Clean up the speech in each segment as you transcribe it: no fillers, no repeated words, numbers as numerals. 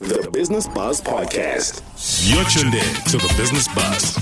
The Business Buzz Podcast. You're tuned in to the Business Buzz.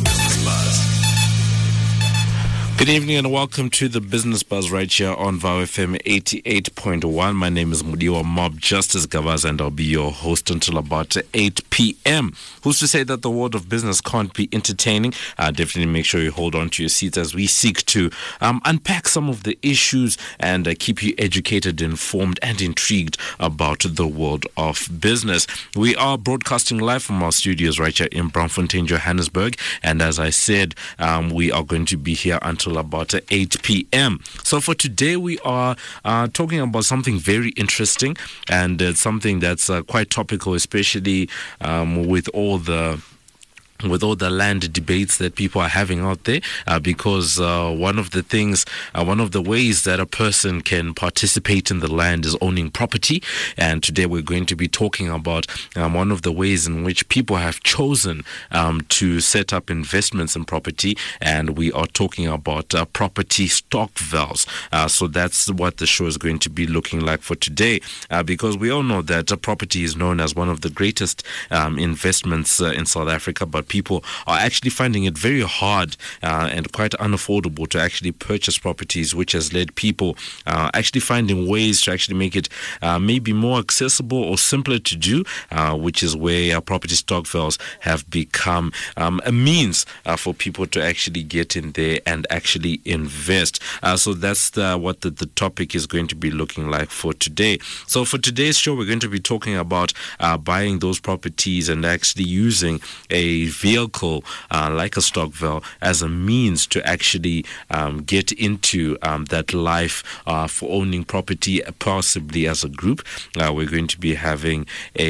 Good evening and welcome to the Business Buzz right here on VOW FM 88.1. My name is Mudiwa Mob Justice Gavaz and I'll be your host until about 8 p.m. Who's to say that the world of business can't be entertaining? Definitely make sure you hold on to your seats as we seek to unpack some of the issues and keep you educated, informed and intrigued about the world of business. We are broadcasting live from our studios right here in Braamfontein, Johannesburg. And as I said, we are going to be here until about 8 p.m. So for today, we are talking about something very interesting and something that's quite topical, especially with all the land debates that people are having out there, because one of the ways that a person can participate in the land is owning property. And today we're going to be talking about one of the ways in which people have chosen to set up investments in property, and we are talking about property Stokvels. So that's what the show is going to be looking like for today, because we all know that property is known as one of the greatest investments in South Africa, but people are actually finding it very hard and quite unaffordable to actually purchase properties, which has led people actually finding ways to actually make it maybe more accessible or simpler to do, which is where property Stokvels have become a means for people to actually get in there and actually invest. So that's what the topic is going to be looking like for today. So for today's show, we're going to be talking about buying those properties and actually using a vehicle like a Stokvel as a means to actually get into that life for owning property, possibly as a group. We're going to be having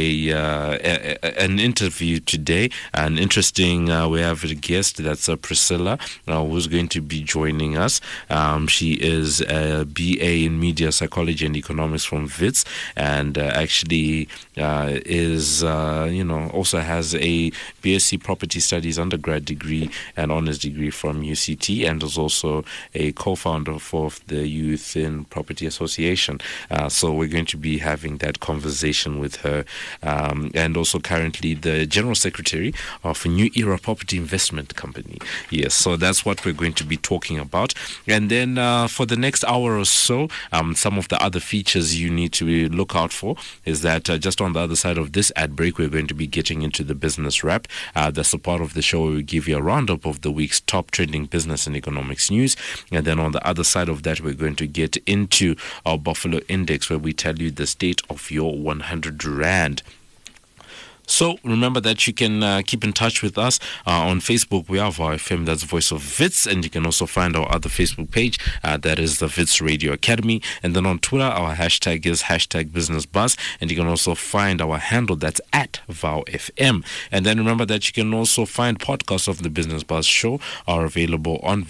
an interview today. An interesting, we have a guest, that's Priscilla, who's going to be joining us. She is a BA in Media Psychology and Economics from WITS, and actually is, also has a BSc Property Studies undergrad degree and honors degree from UCT, and is also a co-founder for the Youth in Property Association. So we're going to be having that conversation with her, and also currently the General Secretary of a New Era Property Investment Company. Yes, so that's what we're going to be talking about. And then for the next hour or so, some of the other features you need to look out for is that just on the other side of this ad break, we're going to be getting into the business wrap. That's a part of the show where we give you a roundup of the week's top trending business and economics news. And then on the other side of that, we're going to get into our Buffalo Index, where we tell you the state of your 100 Rand. So remember that you can keep in touch with us on Facebook. We are VOW FM, that's Voice of WITS, and you can also find our other Facebook page, that is the WITS Radio Academy. And then on Twitter, our hashtag is #BusinessBuzz, and you can also find our handle, that's at VOW FM. And then remember that you can also find podcasts of the Business Buzz show are available on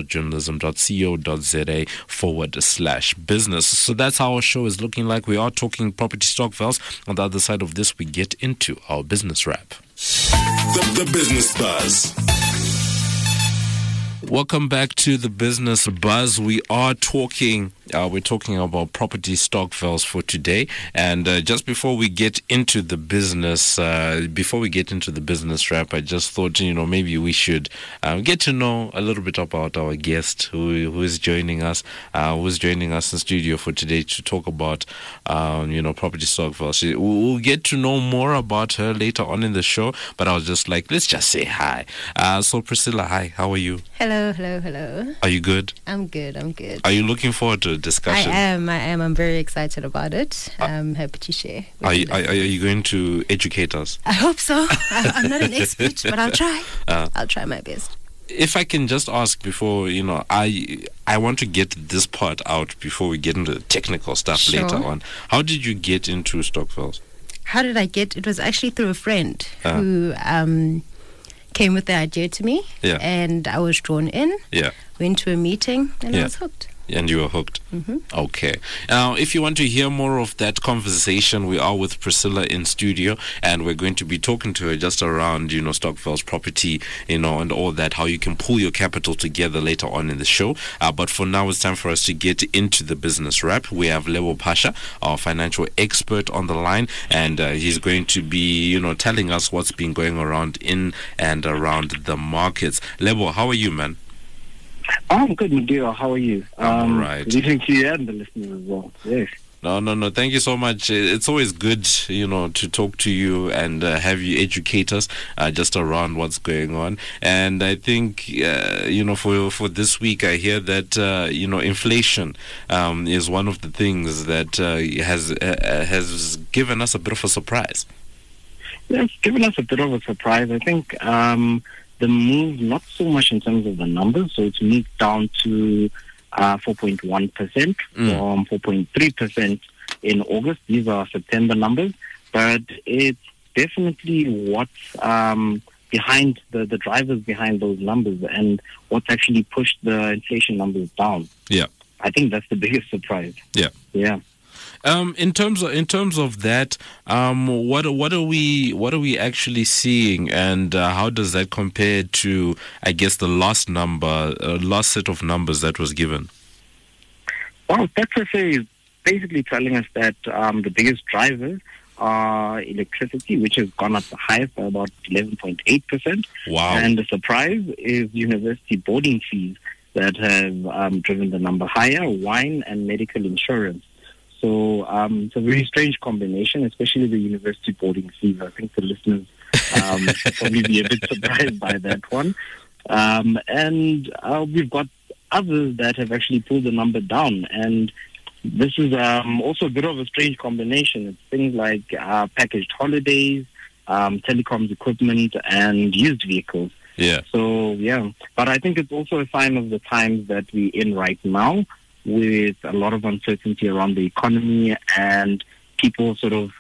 wits.journalism.co.za/business. So that's how our show is looking like. We are talking property Stokvels. On the other side of this, we get into our business wrap. The Business Buzz. Welcome back to the Business Buzz. We are talking we're talking about property Stokvels for today. And just before we get into the business, wrap, I just thought, maybe we should get to know a little bit about our guest who is joining us, in studio for today to talk about, property Stokvels. We'll get to know more about her later on in the show, but I was just like, let's just say hi. So Priscilla, hi, how are you? Hello. Are you good? I'm good. Are you looking forward to the discussion? I am. I'm very excited about it. I'm happy to share. Are you going to educate us? I hope so. I'm not an expert, but I'll try. I'll try my best. If I can just ask before, I want to get this part out before we get into the technical stuff later on. How did you get into Stokvels? How did I get? It was actually through a friend who came with the idea to me, and I was drawn in. Yeah. Went to a meeting, and I was hooked. And you were hooked. Mm-hmm. Okay. Now, if you want to hear more of that conversation, we are with Priscilla in studio, and we're going to be talking to her just around, Stokvel's property, and all that, how you can pull your capital together later on in the show. But for now, it's time for us to get into the business wrap. We have Lebo Pasha, our financial expert, on the line, and he's going to be, telling us what's been going around in and around the markets. Lebo, how are you, man? I'm good, Mudeo. How are you? All right. Listening to you and the listeners as well. Yes. No. Thank you so much. It's always good, to talk to you and have you educate us just around what's going on. And I think, for this week, I hear that, inflation is one of the things that has given us a bit of a surprise. Yeah, it's given us a bit of a surprise. I think the move, not so much in terms of the numbers, so it's moved down to 4.1% from 4.3% in August. These are September numbers, but it's definitely what's behind the drivers behind those numbers and what's actually pushed the inflation numbers down. Yeah, I think that's the biggest surprise. Yeah. In terms of that, what are we actually seeing, and how does that compare to, I guess, the last set of numbers that was given? Well, StatsSA is basically telling us that the biggest drivers are electricity, which has gone up the highest by about 11.8%. Wow! And the surprise is university boarding fees that have driven the number higher, wine and medical insurance. So it's a very strange combination, especially the university boarding fees. I think the listeners will probably be a bit surprised by that one. And we've got others that have actually pulled the number down. And this is also a bit of a strange combination. It's things like packaged holidays, telecoms equipment, and used vehicles. Yeah. So, yeah. But I think it's also a sign of the times that we're in right now, with a lot of uncertainty around the economy and people sort of...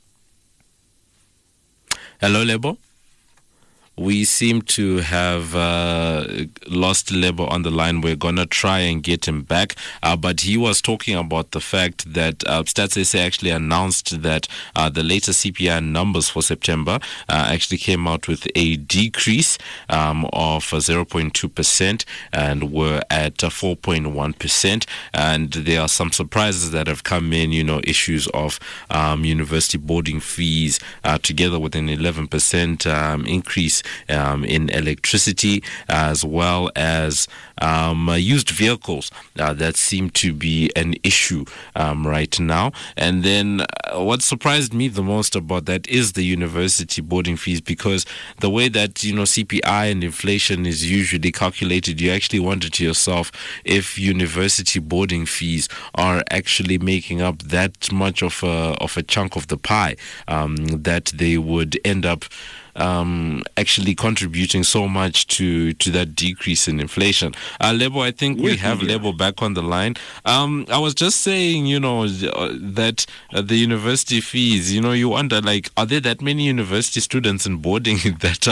Hello, Lebo? We seem to have lost Lebo on the line. We're going to try and get him back. But he was talking about the fact that StatsSA actually announced that the latest CPI numbers for September actually came out with a decrease of 0.2% and were at 4.1%. And there are some surprises that have come in, issues of university boarding fees together with an 11% increase in electricity, as well as used vehicles that seem to be an issue right now. And then what surprised me the most about that is the university boarding fees, because the way that CPI and inflation is usually calculated, you actually wonder to yourself if university boarding fees are actually making up that much of a chunk of the pie, that they would end up actually contributing so much to that decrease in inflation. Lebo, I think we have Lebo back on the line. I was just saying, that the university fees, you wonder, like, are there that many university students in boarding that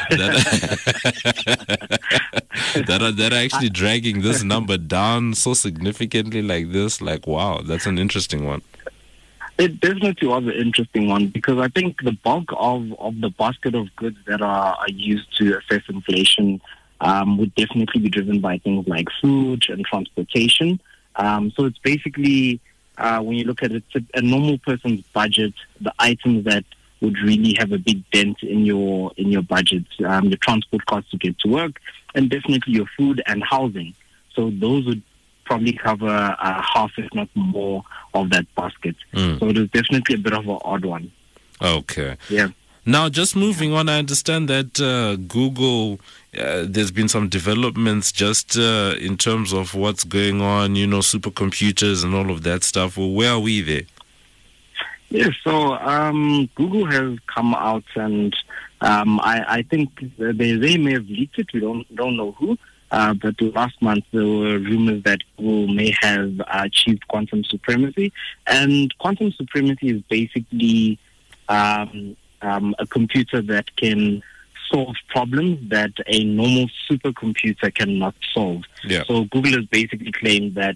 are actually dragging this number down so significantly like this? Like, wow, that's an interesting one. It definitely was an interesting one, because I think the bulk of the basket of goods that are used to assess inflation would definitely be driven by things like food and transportation. So it's basically, when you look at it, a normal person's budget, the items that would really have a big dent in your budget, your transport costs to get to work, and definitely your food and housing. So those would probably cover half, if not more, of that basket. So it is definitely a bit of an odd one. Okay. Yeah. Now, just moving on, I understand that Google, there's been some developments just in terms of what's going on, supercomputers and all of that stuff. Well, where are we there? Yes, so Google has come out, and I think they may have leaked it. We don't know who. But last month there were rumors that Google may have achieved quantum supremacy. And quantum supremacy is basically a computer that can solve problems that a normal supercomputer cannot solve. Yeah. So Google has basically claimed that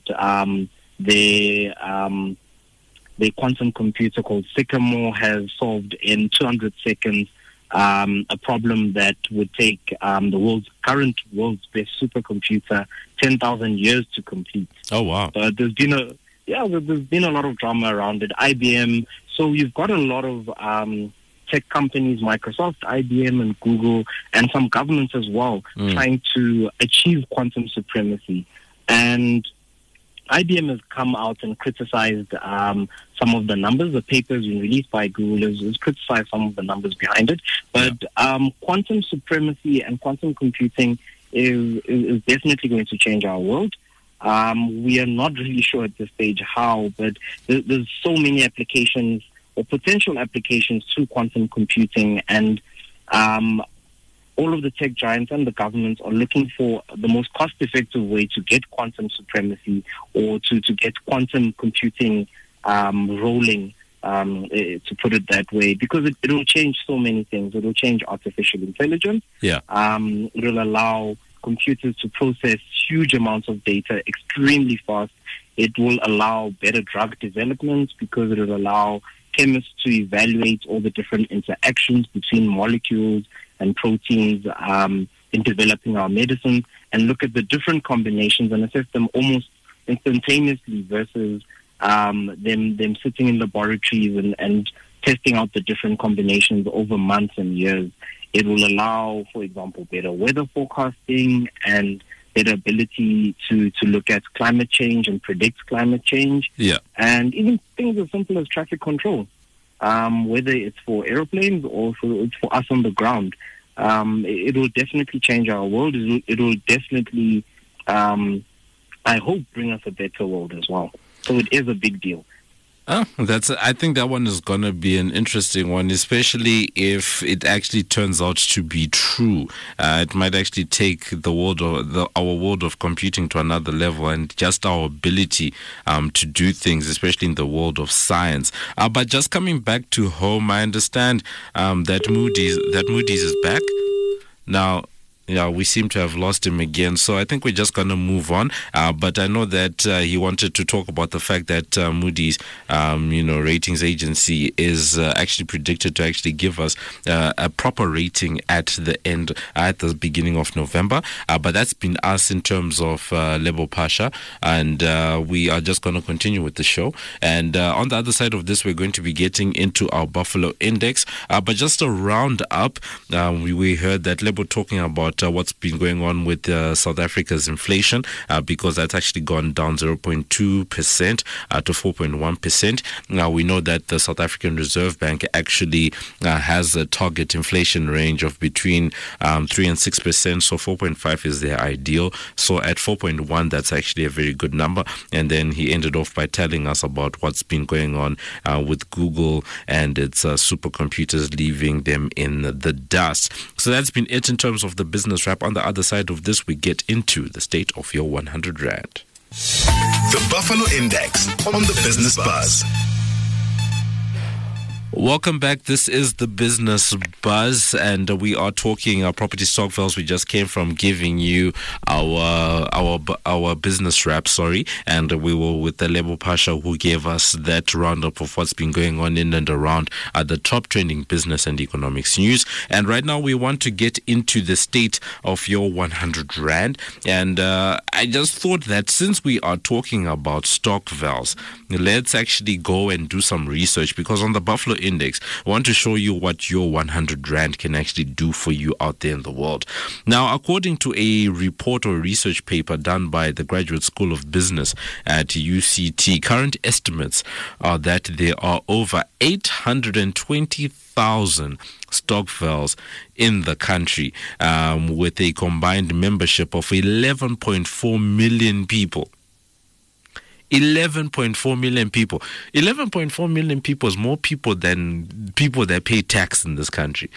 their quantum computer called Sycamore has solved in 200 seconds a problem that would take the current world's best supercomputer 10,000 years to complete. Oh, wow. But there's been a lot of drama around it. IBM. So you've got a lot of tech companies, Microsoft, IBM, and Google, and some governments as well, trying to achieve quantum supremacy. And IBM has come out and criticized some of the numbers. The paper has been released by Google has criticized some of the numbers behind it. But quantum supremacy and quantum computing is definitely going to change our world. We are not really sure at this stage how, but there's so many applications or potential applications to quantum computing, and all of the tech giants and the governments are looking for the most cost-effective way to get quantum supremacy or to get quantum computing rolling, to put it that way, because it will change so many things. It will change artificial intelligence. Yeah. It will allow computers to process huge amounts of data extremely fast. It will allow better drug development because it will allow chemists to evaluate all the different interactions between molecules and proteins in developing our medicine, and look at the different combinations and assess them almost instantaneously versus them sitting in laboratories and testing out the different combinations over months and years. It will allow, for example, better weather forecasting and better ability to look at climate change and predict climate change. Yeah. And even things as simple as traffic control, whether it's for airplanes or it's for us on the ground. It will definitely change our world. It will definitely, I hope, bring us a better world as well. So it is a big deal. I think that one is going to be an interesting one, especially if it actually turns out to be true. It might actually take our world of computing to another level, and just our ability to do things, especially in the world of science. But just coming back to home, I understand that Moody's is back now. Yeah, we seem to have lost him again, so I think we're just going to move on. But I know that he wanted to talk about the fact that Moody's, ratings agency is actually predicted to actually give us a proper rating at the beginning of November. But that's been us in terms of Lebo Pasha, and we are just going to continue with the show. And on the other side of this, we're going to be getting into our Buffalo Index. But just to round up, we heard that Lebo talking about what's been going on with South Africa's inflation, because that's actually gone down 0.2% to 4.1%. Now, we know that the South African Reserve Bank actually has a target inflation range of between 3 and 6%, so 4.5 is their ideal. So at 4.1, that's actually a very good number. And then he ended off by telling us about what's been going on with Google and its supercomputers, leaving them in the dust. So that's been it in terms of the business wrap. On the other side of this, we get into the state of your 100 Rand. The Buffalo Index on the Business Buzz. Welcome back. This is the Business Buzz, and we are talking property Stokvels. We just came from giving you our business wrap, and we were with the Lebo Pasha, who gave us that roundup of what's been going on in and around the top trending business and economics news. And right now, we want to get into the state of your 100 Rand. And I just thought that since we are talking about Stokvels, let's actually go and do some research, because on the Buffalo Index, I want to show you what your 100 Rand can actually do for you out there in the world. Now, according to a report or research paper done by the Graduate School of Business at UCT, current estimates are that there are over 820,000 Stokvels in the country, with a combined membership of 11.4 million people. 11.4 million people. 11.4 million people is more people than people that pay tax in this country.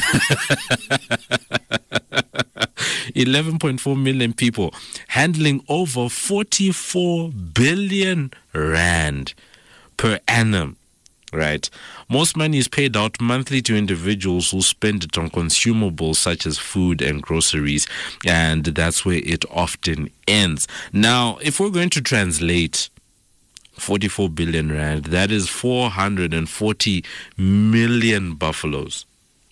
11.4 million people handling over 44 billion Rand per annum. right? Most money is paid out monthly to individuals who spend it on consumables such as food and groceries, and that's where it often ends. Now, if we're going to translate 44 billion rand, that is 440 million buffaloes.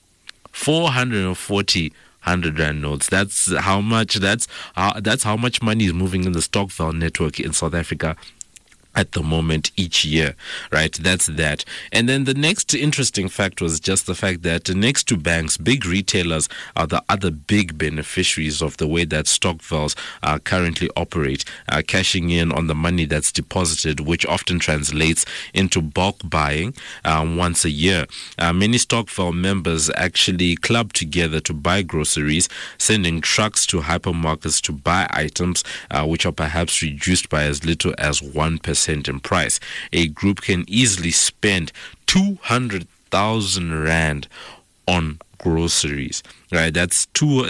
440 100 Rand notes. That's how much money is moving in the Stokvel network in South Africa at the moment each year, right? That's that. And then the next interesting fact was just the fact that next to banks, big retailers are the other big beneficiaries of the way that Stokvels currently operate, cashing in on the money that's deposited, which often translates into bulk buying once a year. Many Stokvel members actually club together to buy groceries, sending trucks to hypermarkets to buy items which are perhaps reduced by as little as 1% in price. A group can easily spend 200,000 Rand on groceries, right? That's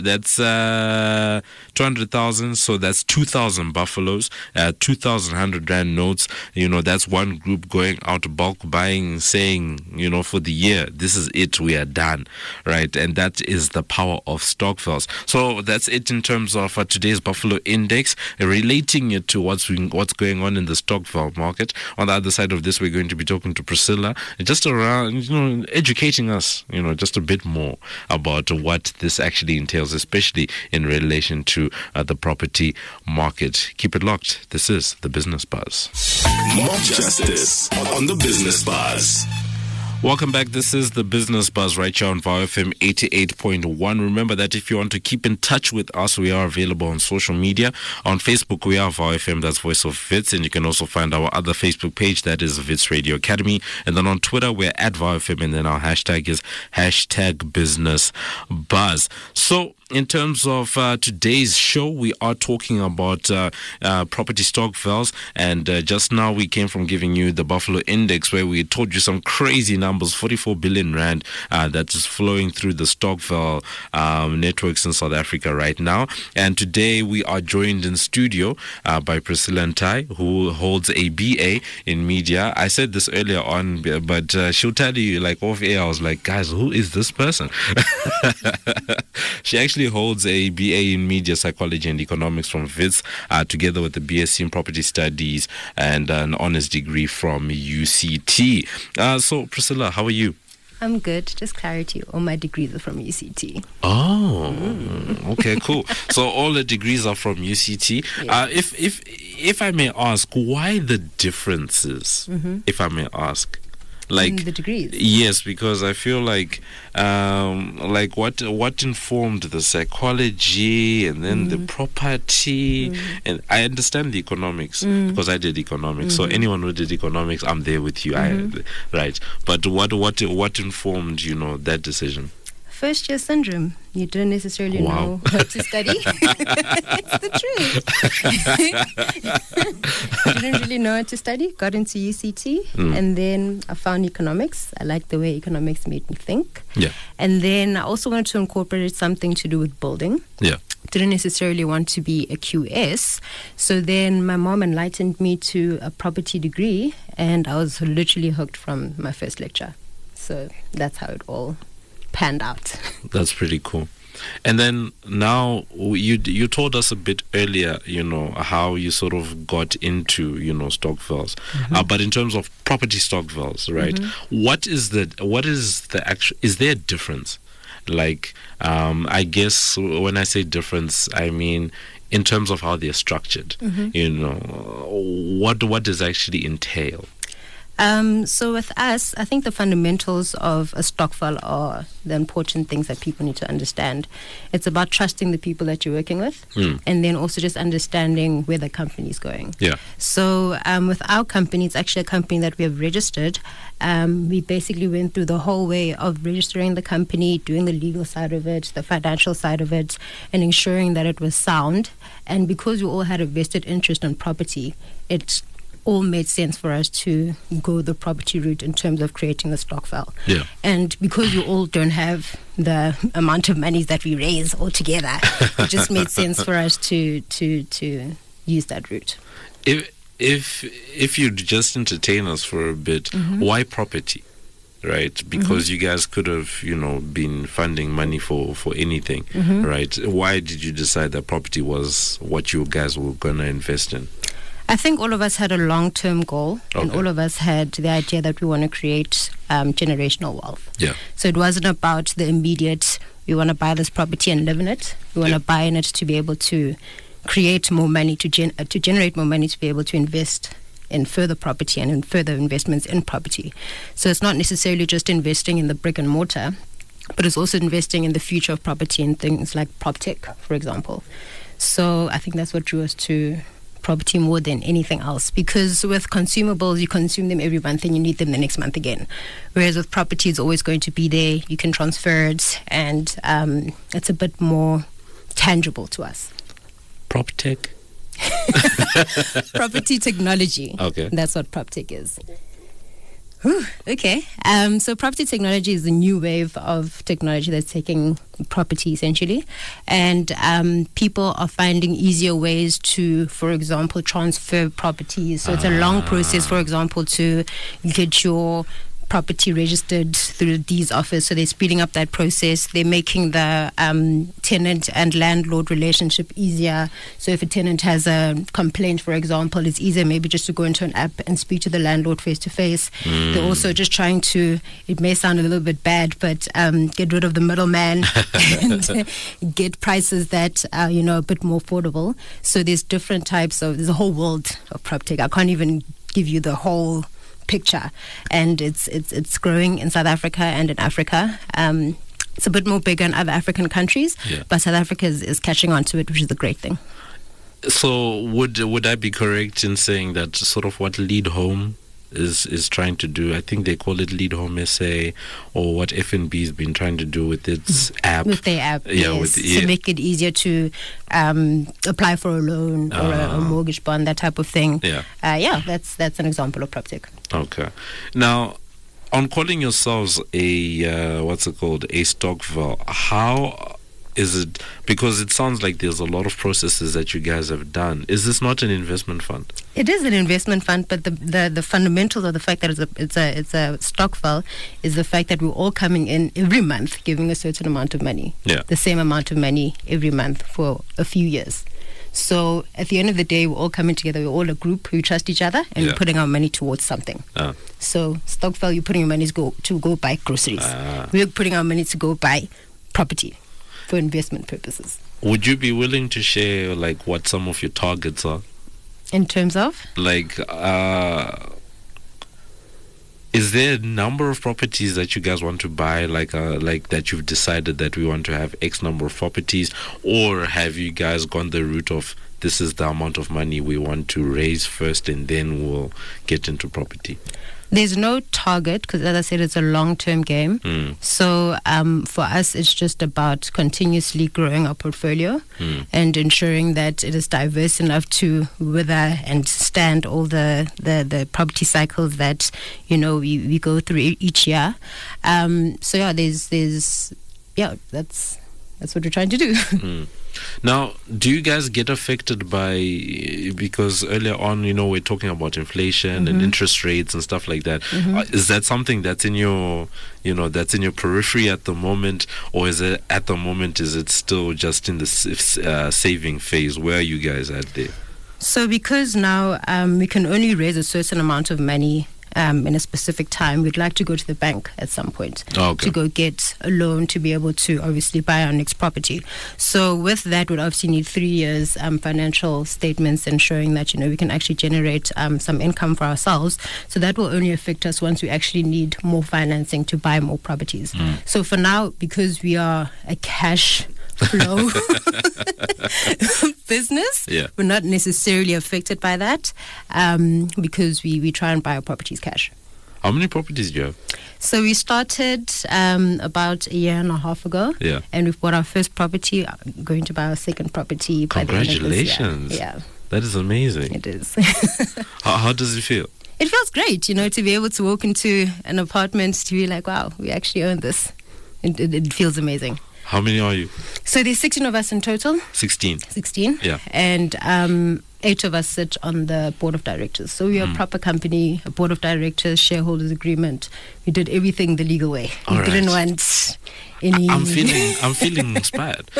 200,000, so that's 2,000 buffaloes, 2,100 Rand notes. That's one group going out bulk buying, saying, for the year, this is it, we are done, right? And that is the power of Stokvels. So that's it in terms of today's Buffalo Index, relating it to what's going on in the Stokvel market. On the other side of this, we're going to be talking to Priscilla, just around, educating us, just a bit more about what this actually entails, especially in relation to the property market. Keep it locked. This is the Business Buzz. Mob Justice on the Business Buzz. Welcome back. This is the Business Buzz right here on VOW FM 88.1. Remember that if you want to keep in touch with us, we are available on social media. On Facebook, we are VOW FM, that's Voice of Wits, and you can also find our other Facebook page, that is Wits Radio Academy. And then on Twitter, we're at VOW FM, and then our hashtag is #BusinessBuzz. So, in terms of today's show, we are talking about property Stokvels, and just now we came from giving you the Buffalo Index, where we told you some crazy numbers, 44 billion Rand that is flowing through the Stokvel networks in South Africa right now. And today we are joined in studio by Priscilla Ntai, who holds a BA in media. I said this earlier on, but she'll tell you, like off air, I was like, guys, who is this person? She actually holds a BA in Media Psychology and Economics from WITS, together with a BSc in Property Studies and an honors degree from UCT. So, Priscilla, how are you? I'm good. Just clarity, all my degrees are from UCT. Oh, okay, cool. So all the degrees are from UCT. Yeah. If I may ask, why the differences? If I may ask. Like the degrees. Yes, because I feel like what informed the psychology and then the property, and I understand the economics because I did economics. So anyone who did economics, I'm there with you. Right. But what informed that decision? First year syndrome. You don't necessarily know what to study. It's the truth. Didn't really know what to study. Got into UCT, and then I found economics. I liked the way economics made me think. Yeah. And then I also wanted to incorporate something to do with building. Yeah. Didn't necessarily want to be a QS. So then my mom enlightened me to a property degree, and I was literally hooked from my first lecture. So that's how it all panned out. That's pretty cool. And then now you told us a bit earlier, how you sort of got into, Stokvels. But in terms of property Stokvels, right? What is the actual, is there a difference? Like, I guess when I say difference, I mean in terms of how they're structured. What does actually entail? So with us, I think the fundamentals of a Stokvel are the important things that people need to understand. It's about trusting the people that you're working with, and then also just understanding where the company is going. Yeah. So with our company, it's actually a company that we have registered. We basically went through the whole way of registering the company, doing the legal side of it, the financial side of it, and ensuring that it was sound. And because we all had a vested interest in property, it all made sense for us to go the property route in terms of creating the Stokvel. Yeah. And because we all don't have the amount of money that we raise altogether, it just made sense for us to use that route. if you'd just entertain us for a bit, why property? Right, because you guys could have, been funding money for anything, right? Why did you decide that property was what you guys were gonna invest in? I think all of us had a long-term goal, and all of us had the idea that we want to create generational wealth. Yeah. So it wasn't about the immediate, we want to buy this property and live in it. We want to buy in it to be able to create more money, to generate more money, to be able to invest in further property and in further investments in property. So it's not necessarily just investing in the brick and mortar, but it's also investing in the future of property and things like PropTech, for example. So I think that's what drew us to property more than anything else, because with consumables, you consume them every month and you need them the next month again. Whereas with property, it's always going to be there, you can transfer it, and it's a bit more tangible to us. PropTech? Property technology. Okay. That's what PropTech is. Whew, okay. So property technology is a new wave of technology that's taking property essentially. And people are finding easier ways to, for example, transfer properties. So it's a long process, for example, to get your property registered through the deeds office. So they're speeding up that process. They're making the tenant and landlord relationship easier. So if a tenant has a complaint, for example, it's easier maybe just to go into an app and speak to the landlord face to face. They're also just trying to, it may sound a little bit bad, but get rid of the middleman and get prices that are, a bit more affordable. So there's different types of, there's a whole world of PropTech. I can't even give you the whole picture, and it's growing in South Africa and in Africa. It's a bit more bigger in other African countries, but South Africa is catching on to it, which is a great thing. So would I be correct in saying that sort of what Lead Home is trying to do, I think they call it Lead Home SA, or what FNB has been trying to do with its app? With their app, yes, to make it easier to apply for a loan or a mortgage bond, that type of thing. That's an example of PropTech. Okay. Now, on calling yourselves a Stokvel, how is it, because it sounds like there's a lot of processes that you guys have done. Is this not an investment fund? It is an investment fund, but the fundamentals of the fact that it's a Stokvel is the fact that we're all coming in every month giving a certain amount of money. Yeah. The same amount of money every month for a few years. So at the end of the day, we're all coming together. We're all a group. We trust each other, and we're putting our money towards something. So Stokvel, you're putting your money to go buy groceries. We're putting our money to go buy property for investment purposes. Would you be willing to share like what some of your targets are? In terms of? Like, is there a number of properties that you guys want to buy, like that you've decided that we want to have X number of properties, or have you guys gone the route of this is the amount of money we want to raise first and then we'll get into property? There's no target because, as I said, it's a long-term game. So for us, it's just about continuously growing our portfolio and ensuring that it is diverse enough to weather and stand all the property cycles that we go through each year. So yeah, that's what we're trying to do. Now, do you guys get affected by, because earlier on, we're talking about inflation and interest rates and stuff like that. Is that something that's in your, that's in your periphery at the moment, or is it at the moment, is it still just in the saving phase? Where are you guys at there? So because now we can only raise a certain amount of money in a specific time, we'd like to go to the bank at some point to go get a loan to be able to obviously buy our next property. So with that, we'd obviously need 3 years financial statements ensuring that we can actually generate some income for ourselves. So that will only affect us once we actually need more financing to buy more properties. So for now, because we are a cash flow business, we're not necessarily affected by that because we try and buy our properties cash. How many properties do you have? So we started about a year and a half ago, and we've bought our first property, going to buy our second property by the end of this year. Yeah, that is amazing. It is. How does it feel? It feels great, to be able to walk into an apartment to be like, wow, we actually own this. It feels amazing. How many are you? So there's 16 of us in total. 16. Yeah. And 8 of us sit on the board of directors. So we are a proper company, a board of directors, shareholders agreement. We did everything the legal way. We All didn't right. want any... I'm feeling inspired.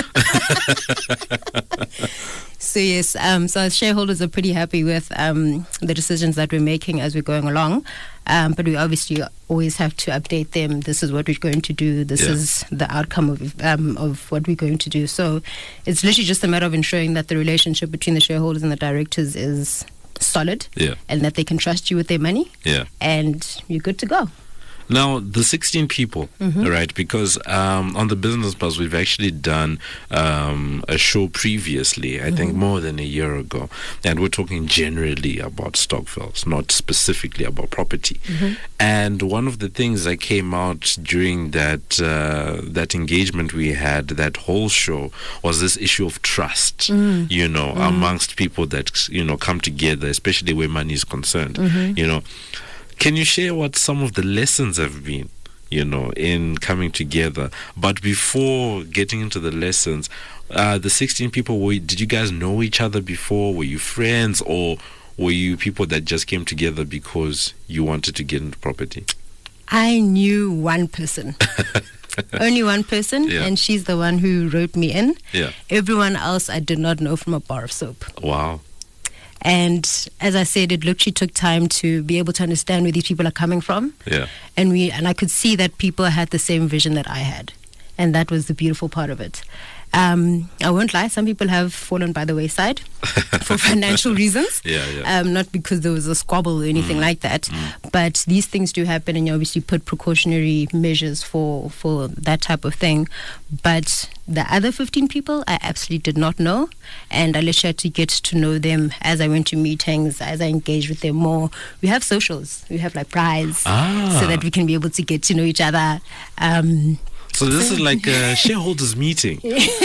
So yes, so our shareholders are pretty happy with the decisions that we're making as we're going along. But we obviously always have to update them. This is what we're going to do. This is the outcome of what we're going to do. So it's literally just a matter of ensuring that the relationship between the shareholders and the directors is solid, and that they can trust you with their money, and you're good to go. Now, the 16 people, right? Because on the Business Buzz, we've actually done a show previously, I think more than a year ago, and we're talking generally about Stokvels, not specifically about property. And one of the things that came out during that engagement we had, that whole show, was this issue of trust, you know, amongst people that, you know, come together, especially where money is concerned, you know. Can you share what some of the lessons have been, you know, in coming together? But before getting into the lessons, the 16 people, did you guys know each other before? Were you friends, or were you people that just came together because you wanted to get into property? I knew one person. Only one person, and she's the one who wrote me in. Everyone else I did not know from a bar of soap. Wow. And as I said, it literally took time to be able to understand where these people are coming from. And I could see that people had the same vision that I had. And that was the beautiful part of it. I won't lie, some people have fallen by the wayside for financial reasons. Not because there was a squabble or anything like that. But these things do happen, and you obviously put precautionary measures for that type of thing. But the other 15 people, I absolutely did not know. And I literally had to get to know them as I went to meetings, as I engaged with them more. We have socials. We have like prize so that we can be able to get to know each other. So this is like a shareholders meeting.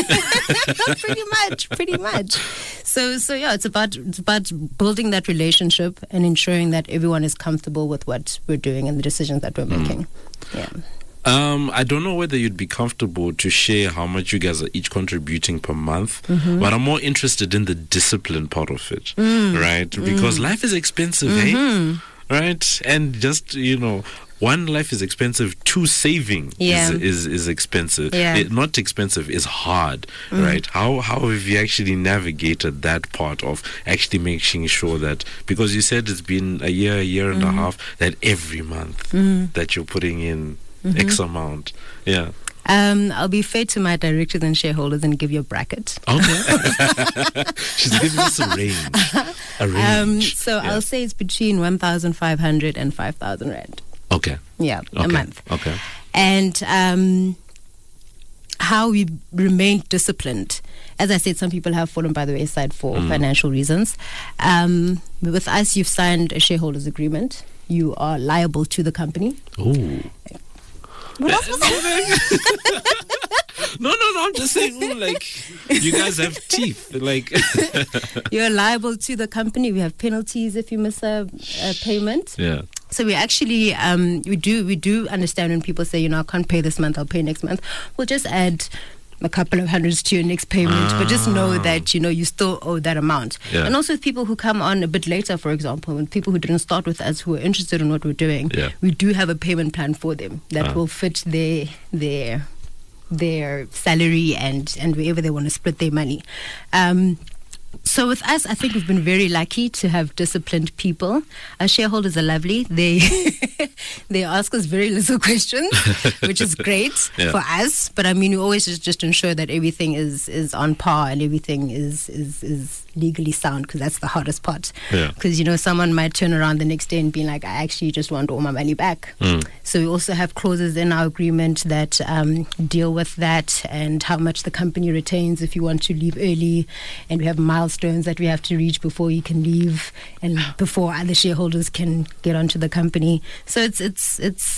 Pretty much. So yeah, it's about building that relationship and ensuring that everyone is comfortable with what we're doing and the decisions that we're making. I don't know whether you'd be comfortable to share how much you guys are each contributing per month, but I'm more interested in the discipline part of it, right? Because life is expensive, right? And just, you know, one, life is expensive. Two, saving is expensive. Not expensive, is hard, right? How have you actually navigated that part of actually making sure that, because you said it's been a year and a half, that every month that you're putting in X amount? I'll be fair to my directors and shareholders and give you a bracket. Okay. She's giving us a range. So I'll say it's between 1,500 and 5,000 rand. Okay. A month. Okay. And how we remain disciplined. As I said, some people have fallen by the wayside for financial reasons. With us, you've signed a shareholders agreement. You are liable to the company. Ooh. What else was that? No, I'm just saying, like, you guys have teeth, like. You're liable to the company. We have penalties if you miss a payment. So we actually, we do understand when people say, you know, I can't pay this month, I'll pay next month. We'll just add a couple of hundreds to your next payment, but just know that, you know, you still owe that amount. And also with people who come on a bit later, for example, and people who didn't start with us, who are interested in what we're doing, we do have a payment plan for them that will fit their salary and wherever they want to split their money. So with us, I think we've been very lucky to have disciplined people. Our shareholders are lovely. They ask us very little questions, which is great for us. But I mean, we always just ensure that everything is on par and everything is legally sound, because that's the hardest part. Because, you know, someone might turn around the next day and be like, I actually just want all my money back. So we also have clauses in our agreement that deal with that, and how much the company retains if you want to leave early. And we have milestones that we have to reach before you can leave and before other shareholders can get onto the company. So it's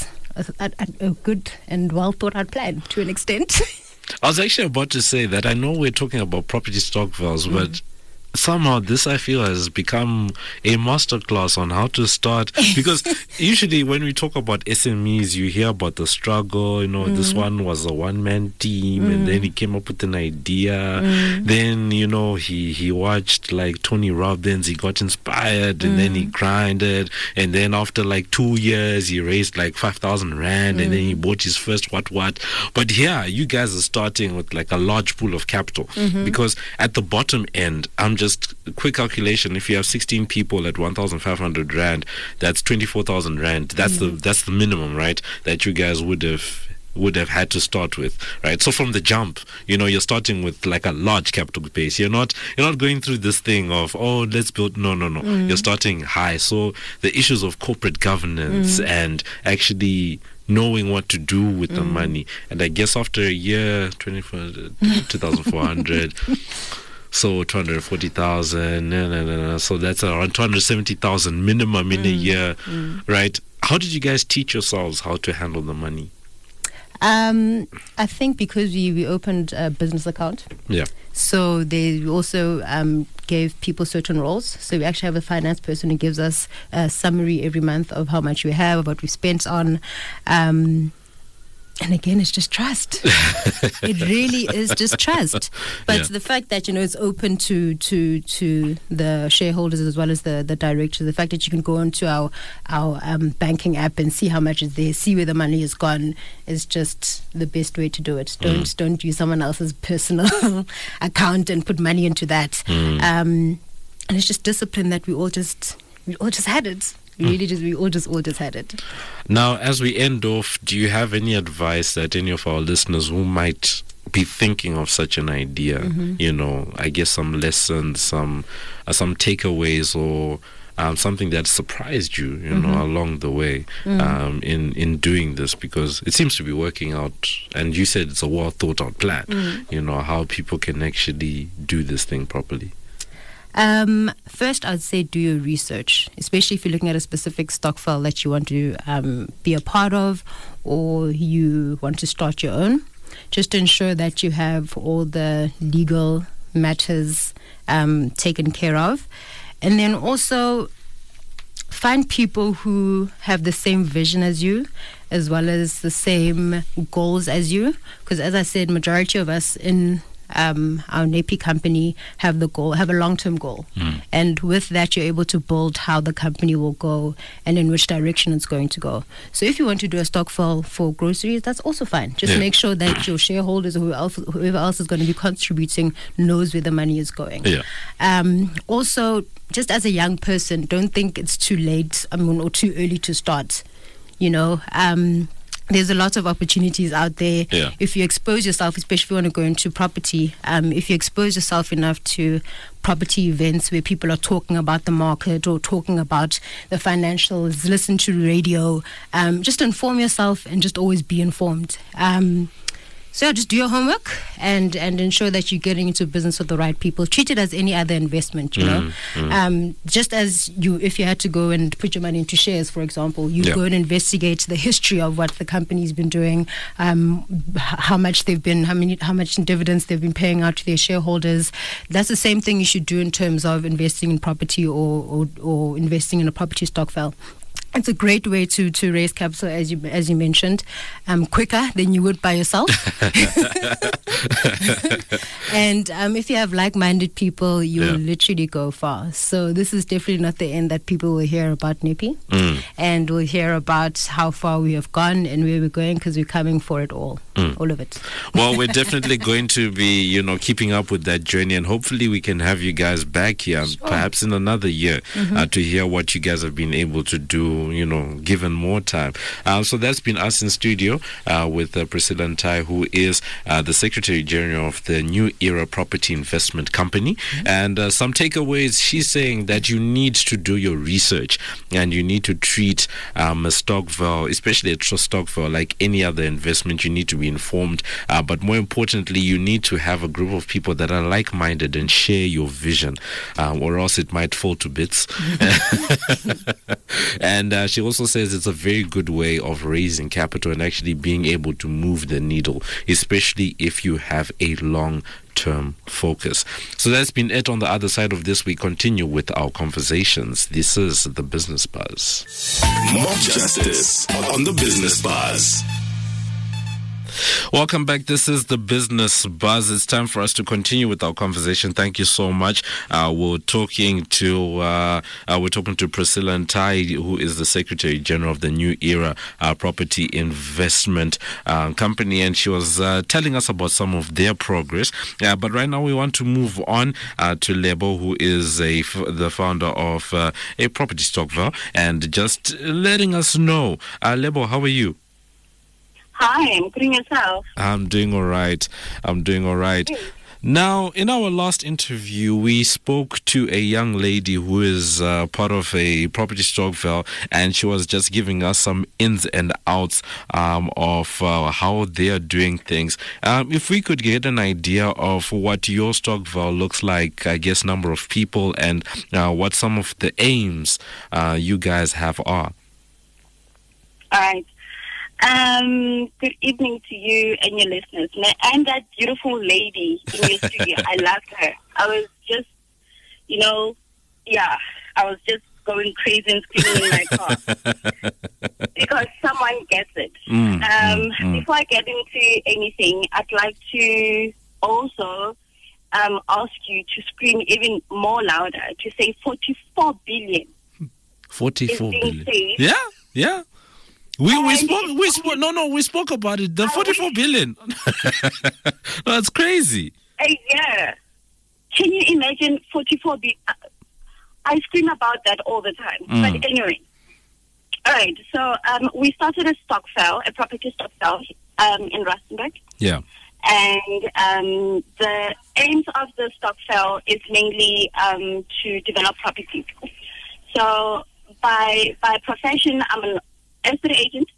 a good and well thought out plan to an extent. I was actually about to say that I know we're talking about property Stokvels, but somehow this, I feel, has become a masterclass on how to start. Because usually when we talk about SMEs, you hear about the struggle. You know, this one was a one-man team, and then he came up with an idea. Then, you know, he watched like Tony Robbins. He got inspired, and then he grinded. And then after like 2 years, he raised like 5,000 rand, and then he bought his first what. But here, you guys are starting with like a large pool of capital, because at the bottom end, just quick calculation, if you have 16 people at 1,500 rand, that's 24,000 rand. That's the minimum, right, that you guys would have had to start with, right? So from the jump, you know, you're starting with like a large capital base. You're not going through this thing of, oh, let's build. No. You're starting high. So the issues of corporate governance and actually knowing what to do with the money. And I guess after a year, 2,400. So 240,000, so that's around 270,000 minimum in a year, right? How did you guys teach yourselves how to handle the money? I think because we opened a business account. Yeah. So they also gave people certain roles. So we actually have a finance person who gives us a summary every month of how much we have, what we spent on. And again, it's just trust. It really is just trust. But the fact that, you know, it's open to the shareholders as well as the directors, the fact that you can go into our banking app and see how much is there, see where the money has gone, is just the best way to do it. Don't use someone else's personal account and put money into that. And it's just discipline that we all just had it. We all just had it. Now, as we end off, do you have any advice that any of our listeners who might be thinking of such an idea, you know, I guess some lessons, some takeaways, or something that surprised you, you know, along the way in doing this, because it seems to be working out, and you said it's a well thought out plan, you know, how people can actually do this thing properly? First, I'd say do your research, especially if you're looking at a specific stokvel that you want to be a part of, or you want to start your own. Just to ensure that you have all the legal matters taken care of. And then also find people who have the same vision as you, as well as the same goals as you. Because as I said, majority of us in our NEPI company have a long-term goal, and with that you're able to build how the company will go and in which direction it's going to go. So if you want to do a stokvel for groceries, that's also fine. Just make sure that your shareholders or whoever else is going to be contributing knows where the money is going. Also, just as a young person, don't think it's too late, or too early to start. You know, there's a lot of opportunities out there. If you expose yourself, especially if you want to go into property, if you expose yourself enough to property events where people are talking about the market or talking about the financials, listen to radio, just inform yourself and just always be informed. So just do your homework and ensure that you're getting into business with the right people. Treat it as any other investment, you know. Just as if you had to go and put your money into shares, for example, you go and investigate the history of what the company's been doing, how much in dividends they've been paying out to their shareholders. That's the same thing you should do in terms of investing in property or investing in a property stokvel. It's a great way to raise capital, as you mentioned, quicker than you would by yourself. And if you have like-minded people, you will literally go far. So this is definitely not the end that people will hear about NEPI, and will hear about how far we have gone and where we're going, because we're coming for it all of it. Well, we're definitely going to be, you know, keeping up with that journey, and hopefully we can have you guys back here, perhaps in another year, to hear what you guys have been able to do, you know, given more time. So that's been us in studio with Priscilla Ntai, who is the Secretary General of the New Era Property Investment Company. And some takeaways, she's saying that you need to do your research and you need to treat a stokvel, especially a trust stokvel, like any other investment. You need to be informed, but more importantly, you need to have a group of people that are like-minded and share your vision, or else it might fall to bits. And And she also says it's a very good way of raising capital and actually being able to move the needle, especially if you have a long-term focus. So that's been it on the other side of this. We continue with our conversations. This is the Business Buzz. Mob Justice on the Business Buzz. Welcome back. This is the Business Buzz. It's time for us to continue with our conversation. Thank you so much. We're talking to Priscilla Ntai, who is the Secretary General of the New Era Property Investment Company, and she was telling us about some of their progress. But right now, we want to move on to Lebo, who is the founder of a property Stokvel, and just letting us know. Lebo, how are you? Hi, I'm doing yourself. I'm doing all right. Now, in our last interview, we spoke to a young lady who is part of a property Stokvel, and she was just giving us some ins and outs of how they are doing things. If we could get an idea of what your Stokvel looks like, I guess number of people, and what some of the aims you guys have are. All right. Good evening to you and your listeners. And that beautiful lady in your studio, I loved her. I was just, I was just going crazy and screaming in my car because someone gets it. Before I get into anything, I'd like to also ask you to scream even more louder, to say 44 billion. 44 billion. Saved. Yeah. We spoke about it. The 44 billion. That's crazy. Yeah. Can you imagine 44 billion? I scream about that all the time. But anyway. All right. So we started a Stokvel, a property Stokvel in Rustenburg. Yeah. And the aims of the Stokvel is mainly to develop properties. So by profession, I'm an estate agent,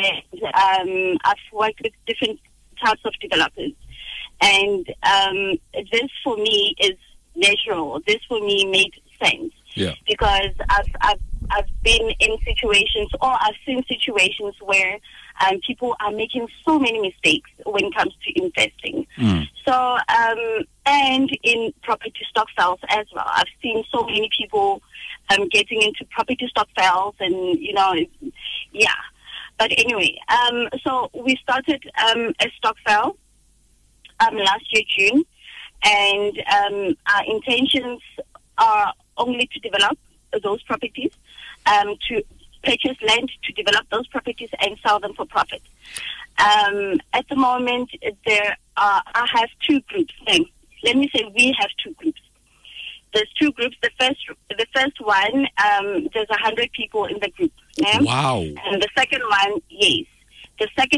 and I've worked with different types of developers. And this for me is natural. This for me made sense. Yeah. Because I've been in situations, or I've seen situations where people are making so many mistakes when it comes to investing. So, and in property Stokvels as well, I've seen so many people getting into property Stokvels, and yeah. But anyway, so we started a Stokvel last year June, and our intentions are only to develop those properties, to purchase land to develop those properties and sell them for profit. At the moment, I have two groups. Let me say we have two groups. There's two groups. The first one, there's 100 people in the group. Yeah? Wow. And the second one, yes. The second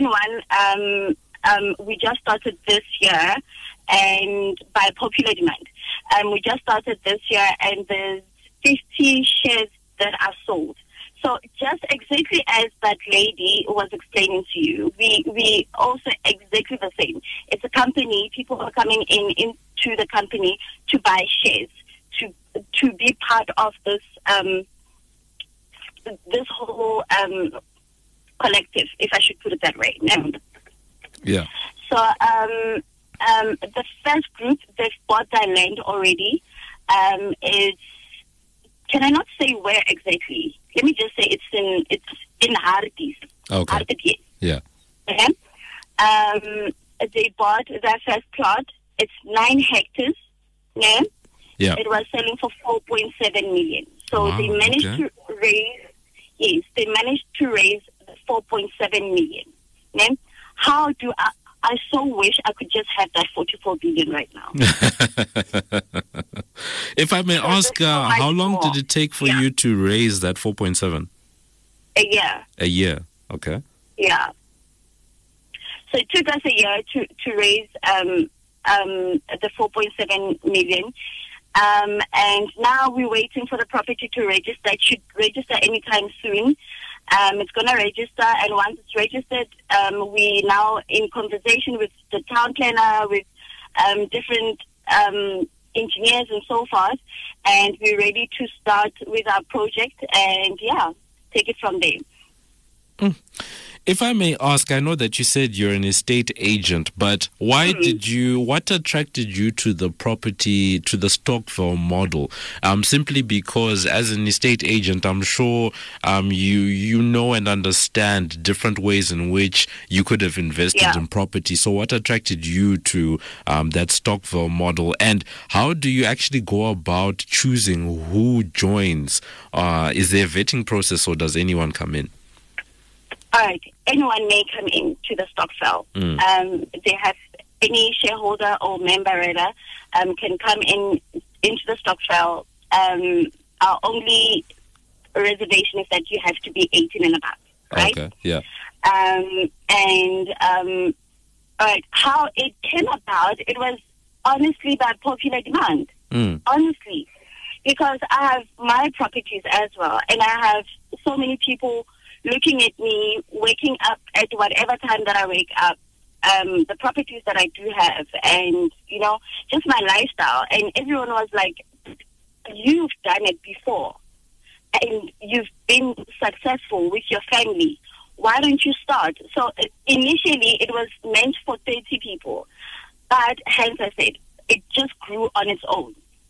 one, we just started this year, and by popular demand. We just started this year, and there's 50 shares that are sold. So just exactly as that lady was explaining to you, we also exactly the same. It's a company. People are coming into the company to buy shares, to be part of this this whole collective, if I should put it that way. Yeah. So the first group, they've bought their land already. Can I not say where exactly? Let me just say it's in Harties. Okay. Harties. Yeah. Okay. They bought their first plot. It's 9 hectares. Yeah. Yeah. It was selling for 4.7 million. So wow, they managed to raise. Yes, they managed to raise 4.7 million. Yeah? How do I so wish I could just have that 44 billion right now. If I may ask, how long did it take for you to raise that 4.7? A year. A year, okay. Yeah. So it took us a year to raise the 4.7 million. And now we're waiting for the property to register. It should register anytime soon. It's going to register, and once it's registered, we now in conversation with the town planner, with different engineers and so forth, and we're ready to start with our project. And take it from there. If I may ask, I know that you said you're an estate agent, but what attracted you to the property, to the Stokvel model? Simply because as an estate agent, I'm sure you know and understand different ways in which you could have invested in property. So what attracted you to that Stokvel model, and how do you actually go about choosing who joins? Is there a vetting process, or does anyone come in? All right. Anyone may come in to the Stokvel. They have any shareholder or member rather can come into the Stokvel. Our only reservation is that you have to be 18 and above, right? Okay. Yeah. All right. How it came about, it was honestly by popular demand. Honestly, because I have my properties as well, and I have so many people looking at me, waking up at whatever time that I wake up, the properties that I do have, and, just my lifestyle. And everyone was like, you've done it before, and you've been successful with your family. Why don't you start? So initially, it was meant for 30 people. But hence I said, it just grew on its own.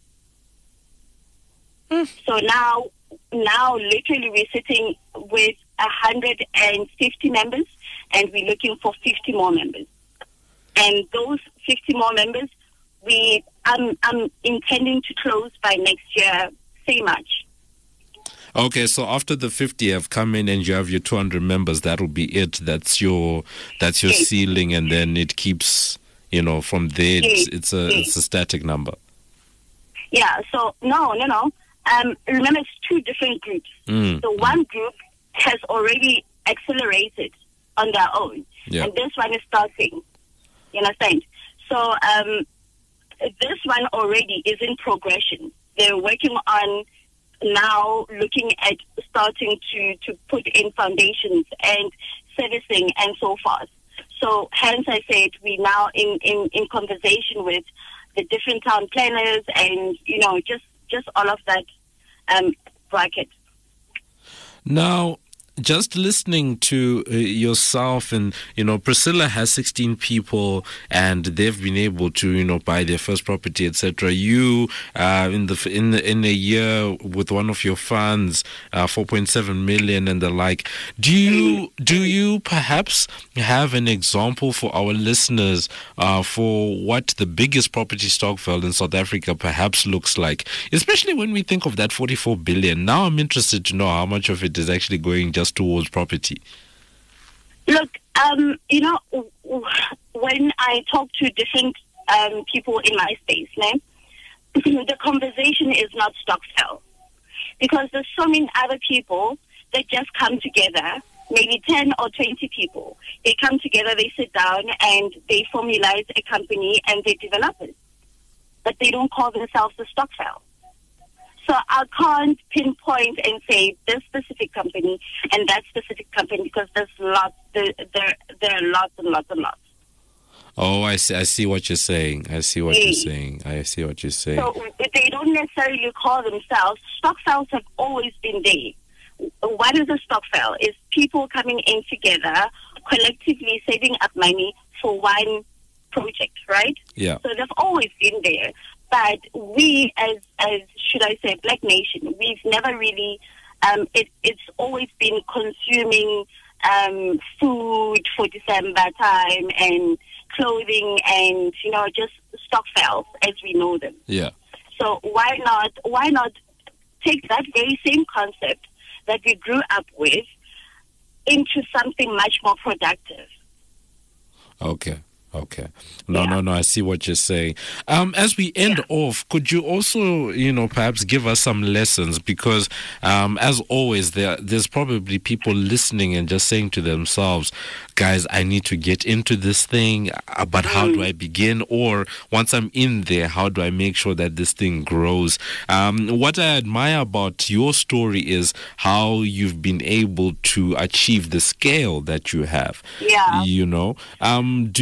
So now literally we're sitting with 150 members, and we're looking for 50 more members. And those 50 more members, I'm intending to close by next year, say March. Okay, so after the 50 have come in and you have your 200 members, that'll be it. That's your ceiling, and then it keeps, from there. It's a static number. Yeah. So no. Remember, it's two different groups. So one group has already accelerated on their own, and this one is starting. You understand? So this one already is in progression. They're working on now looking at starting to put in foundations and servicing and so forth. So hence I said we're now in conversation with the different town planners and, just all of that bracket. Now, just listening to yourself and, Priscilla has 16 people and they've been able to, buy their first property, etc. You, in a year with one of your funds, 4.7 million and the like, do you perhaps have an example for our listeners for what the biggest property Stokvel in South Africa perhaps looks like, especially when we think of that 44 billion? Now I'm interested to know how much of it is actually going just towards property. Look, when I talk to different people in my space, the conversation is not Stokvel, because there's so many other people that just come together, maybe 10 or 20 people. They come together, they sit down, and they formulate a company and they develop it. But they don't call themselves the Stokvel. So I can't pinpoint and say this specific company and that specific company, because there's lots. There are lots and lots and lots. Oh, I see what you're saying. I see what you're saying. So they don't necessarily call themselves. Stokvels have always been there. What is a Stokvel? Is people coming in together, collectively saving up money for one project, right? Yeah. So they've always been there. But we, as should I say, Black Nation, we've never really, it's always been consuming food for December time and clothing and, just Stokvels as we know them. Yeah. So why not take that very same concept that we grew up with into something much more productive? Okay. No, I see what you're saying. As we end off, could you also, perhaps give us some lessons? Because, as always, there's probably people listening and just saying to themselves, guys, I need to get into this thing, but how do I begin? Or once I'm in there, how do I make sure that this thing grows? What I admire about your story is how you've been able to achieve the scale that you have. Yeah. Do you have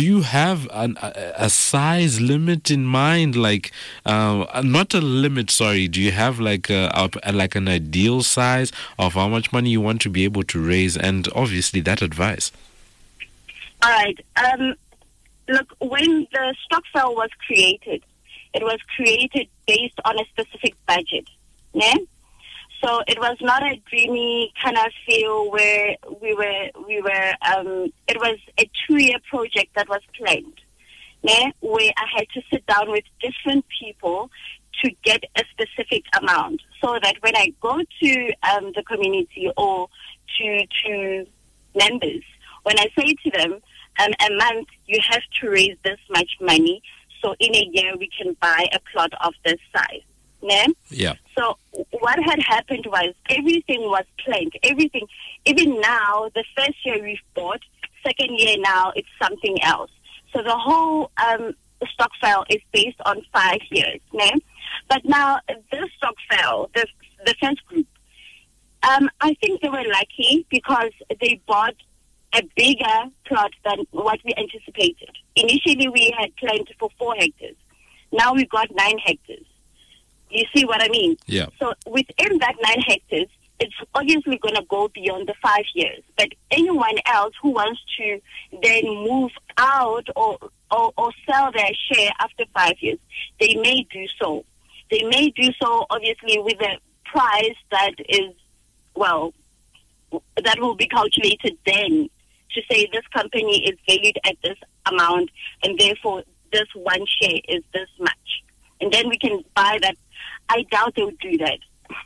have a size limit in mind? Like, not a limit, sorry. Do you have like an ideal size of how much money you want to be able to raise, and obviously that advice? All right. Look, when the Stokvel was created, it was created based on a specific budget. Yeah? So it was not a dreamy kind of feel where we were. It was a 2-year project that was planned. Yeah? Where I had to sit down with different people to get a specific amount, so that when I go to the community or to members, when I say to them, a month you have to raise this much money, so in a year we can buy a plot of this size. Yeah? Yeah. So what had happened was everything was planned. Everything, even now, the first year we've bought, second year now it's something else. So the whole Stokvel is based on 5 years. Yeah? But now this Stokvel, the first group, I think they were lucky because they bought a bigger plot than what we anticipated. Initially, we had planned for 4 hectares. Now we got 9 hectares. You see what I mean? Yeah. So within that 9 hectares, it's obviously going to go beyond the 5 years. But anyone else who wants to then move out or sell their share after 5 years, they may do so. They may do so, obviously, with a price that is, well, that will be calculated then to say this company is valued at this amount and therefore this one share is this much. And then we can buy that. I doubt they would do that.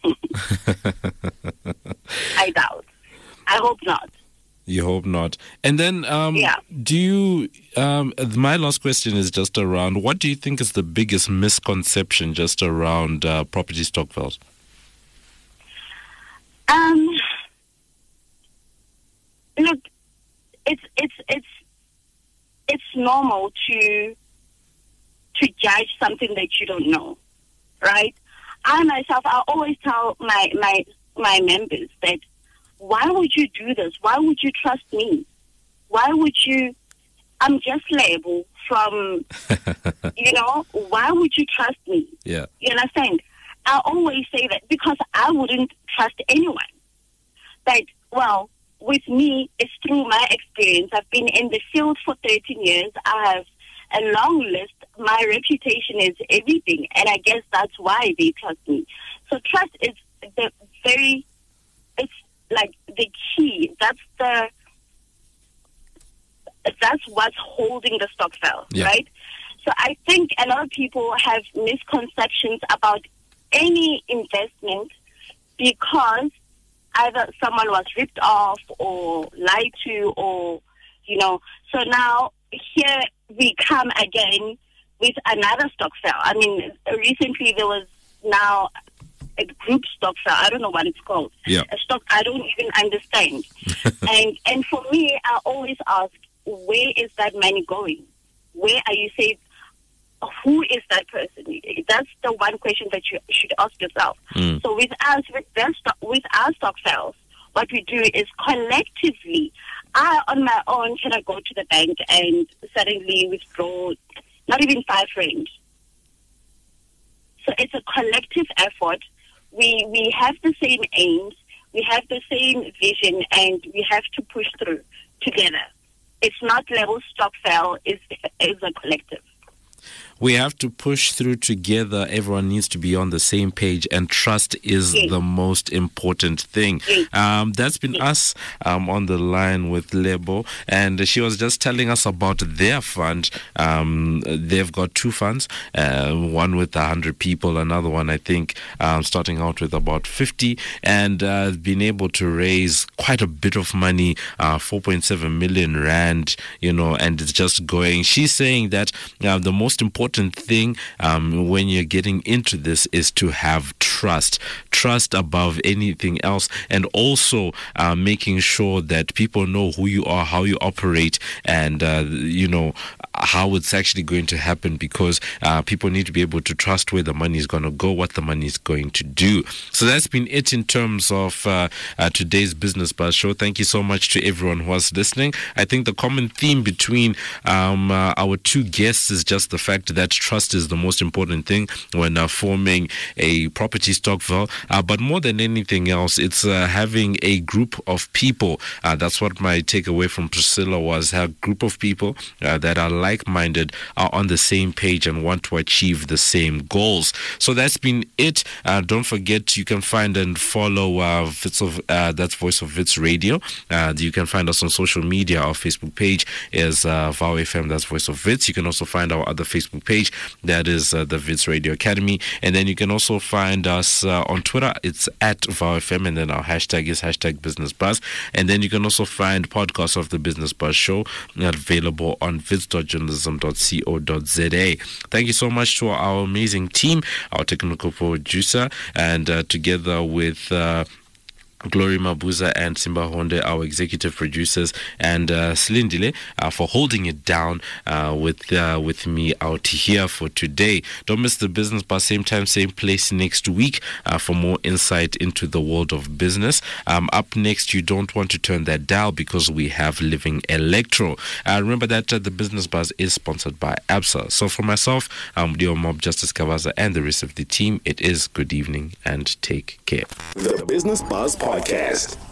I doubt. I hope not. You hope not. And then, Yeah. do you, my last question is just around, what do you think is the biggest misconception just around property Stokvels? Look, it's normal to judge something that you don't know, right? I myself, I always tell my members that, why would you do this? Why would you trust me? Why would you? I'm just labeled from, why would you trust me? Yeah. You understand? I always say that because I wouldn't trust anyone. But, well, with me, it's through my experience. I've been in the field for 13 years. I have a long list. My reputation is everything. And I guess that's why they trust me. So trust is it's like the key. That's what's holding the Stokvel, yeah. right? So I think a lot of people have misconceptions about any investment because either someone was ripped off or lied to or, So now here we come again with another Stokvel. I mean, recently there was now a group Stokvel. I don't know what it's called. Yeah. A stock I don't even understand. and for me, I always ask, where is that money going? Where are you saved? Who is that person? That's the one question that you should ask yourself. So with our Stokvels, what we do is collectively, I on my own cannot go to the bank and suddenly withdraw not even 5 rand. So it's a collective effort. We have the same aims, we have the same vision, and we have to push through together. It's not level Stokvel, it's a collective. We have to push through together. Everyone needs to be on the same page, and trust is the most important thing. That's been us on the line with Lebo, and she was just telling us about their fund. They've got 2 funds, one with 100 people, another one, I think, starting out with about 50, and been able to raise quite a bit of money, 4.7 million rand, and it's just going. She's saying that the most important thing when you're getting into this is to have trust. trust above anything else, and also making sure that people know who you are, how you operate, and how it's actually going to happen, because people need to be able to trust where the money is going to go, what the money is going to do. So that's been it in terms of today's Business Buzz show. Thank you so much to everyone who was listening. I think the common theme between our two guests is just the fact that trust is the most important thing when forming a property stock, but more than anything else, it's having a group of people. That's what my takeaway from Priscilla was. A group of people that are like-minded, are on the same page and want to achieve the same goals. So that's been it. Don't forget, you can find and follow that's Voice of Wits Radio. You can find us on social media. Our Facebook page is VOW FM, that's Voice of Wits. You can also find our other Facebook page, that is the Wits Radio Academy. And then you can also find us on Twitter. It's at VOW FM, and then our hashtag is #Business Buzz. And then you can also find podcasts of the Business Buzz show available on wits.journalism.co.za. Thank you so much to our amazing team, our technical producer, and together with Glory Mabuza and Simba Honde, our executive producers, and Slindile for holding it down with me out here for today. Don't miss the Business Buzz, same time, same place next week for more insight into the world of business. Up next, you don't want to turn that dial, because we have Living Electro. Remember that the Business Buzz is sponsored by ABSA. So for myself, Mudiwa Mob Justice Kavaza, and the rest of the team, it is good evening and take care. The Business Buzz Podcast.